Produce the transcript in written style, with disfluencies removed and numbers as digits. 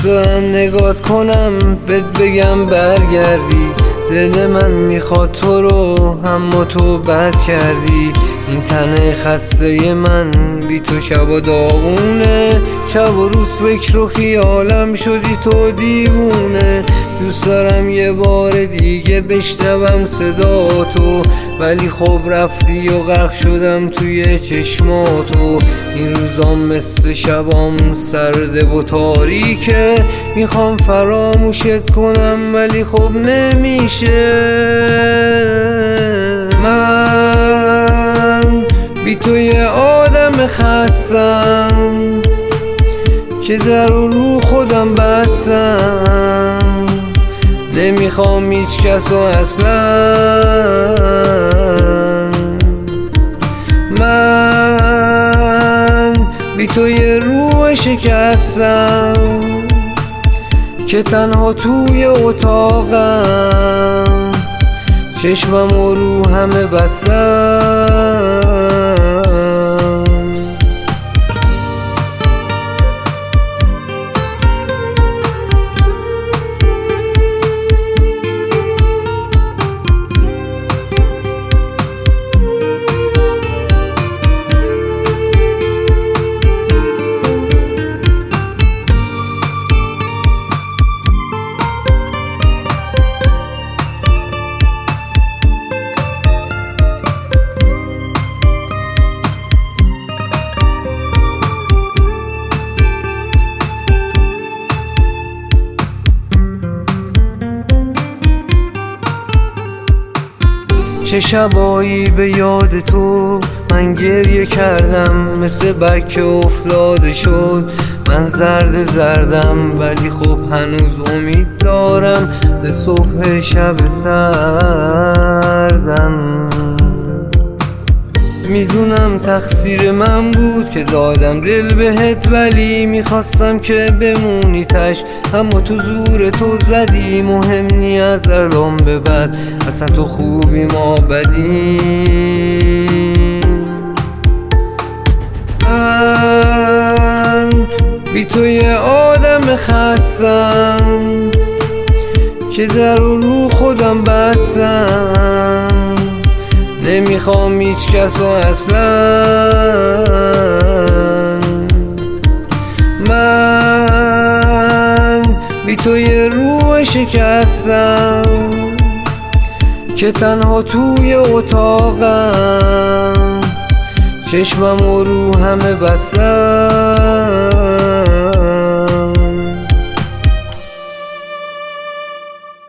دارم نگات کنم بهت بگم برگردی، دل من میخواد تو رو اما تو بد کردی. این تن خسته من بی تو شب و داغونه، شب و روز فکر و خیالم شدی تو دیوونه. دوست دارم یه بار دیگه بشنوم صدا تو، ولی خب رفتی و غرق شدم توی چشماتو. این روزام مثل شبام سرده و تاریکه، میخوام فراموشت کنم ولی خب نمیشه. من بی تو یه آدم خستم که در رو خودم بستم، نمیخوام هیچ کسو اصلا. من بی تو یه روح شکستم که تنها توی اتاقم، چشمم و رو همه بستم. چه شبایی به یاد تو من گریه کردم، مثل برگ که افتاده شد. من زردم ولی خب هنوز امید دارم به صبح شب سردم. میدونم تقصیر من بود که دادم دل بهت، ولی میخواستم که بمونی تش، اما تو زور تو زدی. مهم نی از الان به بعد، اصلا تو خوبی ما بدی. من بی تو یه آدم خستم که در رو خودم بستم، نمیخوام هیچ کسو اصلا. من بی تو یه روح شکستم که تنها توی اتاقم، چشمم و رو همه بستم.